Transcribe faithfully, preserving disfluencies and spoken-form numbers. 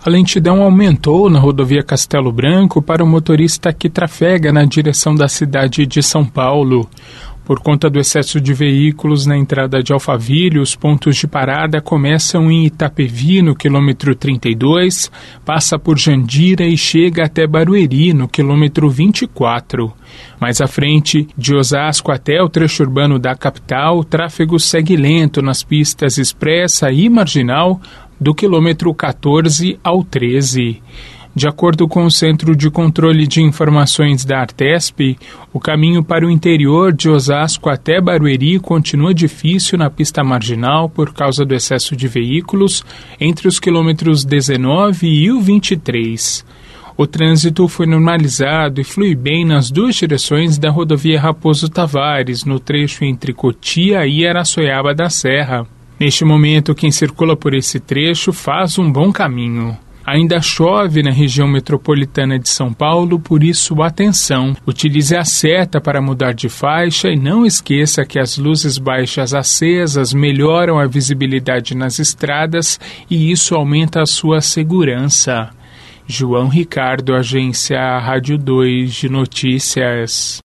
A lentidão aumentou na rodovia Castelo Branco para o motorista que trafega na direção da cidade de São Paulo. Por conta do excesso de veículos na entrada de Alphaville, os pontos de parada começam em Itapevi, no quilômetro trinta e dois, passa por Jandira e chega até Barueri, no quilômetro vinte e quatro. Mais à frente, de Osasco até o trecho urbano da capital, o tráfego segue lento nas pistas Expressa e Marginal, do quilômetro quatorze ao treze. De acordo com o Centro de Controle de Informações da Artesp, o caminho para o interior de Osasco até Barueri continua difícil na pista marginal por causa do excesso de veículos entre os quilômetros dezenove e o vinte e três. O trânsito foi normalizado e flui bem nas duas direções da rodovia Raposo Tavares, no trecho entre Cotia e Araçoiaba da Serra. Neste momento, quem circula por esse trecho faz um bom caminho. Ainda chove na região metropolitana de São Paulo, por isso atenção. Utilize a seta para mudar de faixa e não esqueça que as luzes baixas acesas melhoram a visibilidade nas estradas e isso aumenta a sua segurança. João Ricardo, Agência Rádio dois de Notícias.